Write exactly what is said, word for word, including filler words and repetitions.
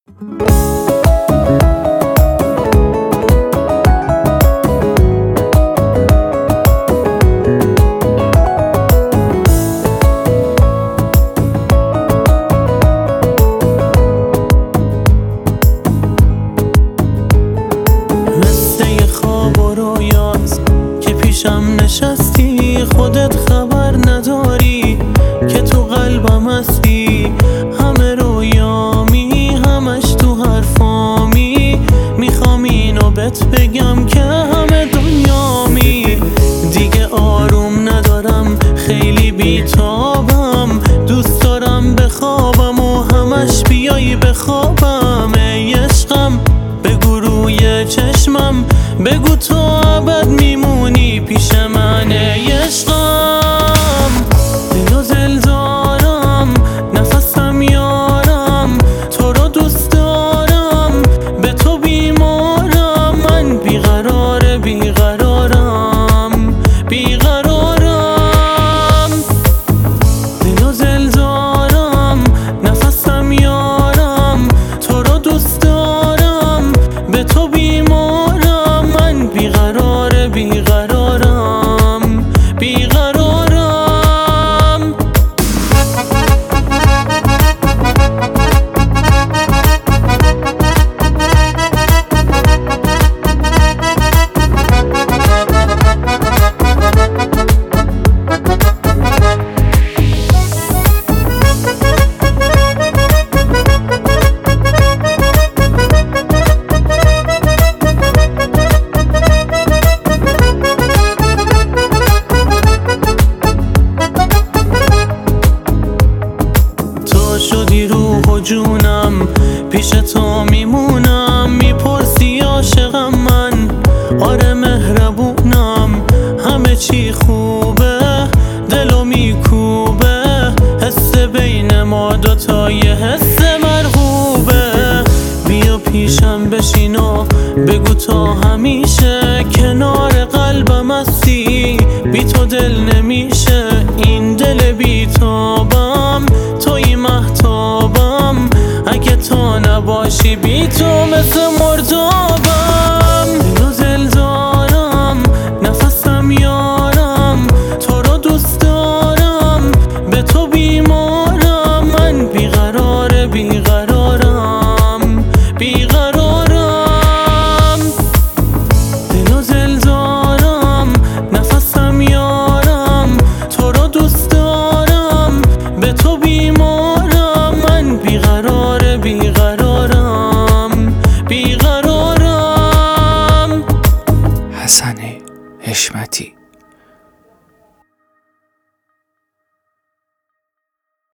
نشستی خودت خبر نداری که تو قلبم هستی، همه رویامی همش تو حرفامی، میخوام اینو بهت بگم که همه دنیامی. دیگه آروم ندارم خیلی بیتابم، دوست دارم بخوابم و همش بیایی بخوابم. ای عشقم بگو روی چشمم، بگو تو ابد میمونی پیش من. ای عشقم دل و دل دارم، نفسم یارم، تو رو دوست دارم، به تو بیمارم، من بیقرار بیقرارم بیقرارم. دل و دل دارم، نفسم یارم، تو رو دوست دارم، به تو بیمارم، من بیقرار بیقرارم بیقرارم. شدی روح و جونم، پیش تو میمونم، میپرسی عاشقم من، آره مهربونم، همه چی خوبه، دلو میکوبه، حس بین ما دوتا یه حس مرغوبه. بیا پیشم بشین و بگو تا همیشه کنار قلبم هستی، بی تو دل نمیشه این دل بیتابم، توی مهتابم، اگه تو نباشی بی تو مثل مردابم. دل و دل دارم، نفسم یارم، تو رو دوست دارم، به تو بیمارم، من بیقرار بیقرارم بیقرارم. دل و دل دارم، نفسم یارم، تو رو دوست دارم، به تو بیمارم، من بیقرار بیقرارم بیقرارم. حسن حشمتی.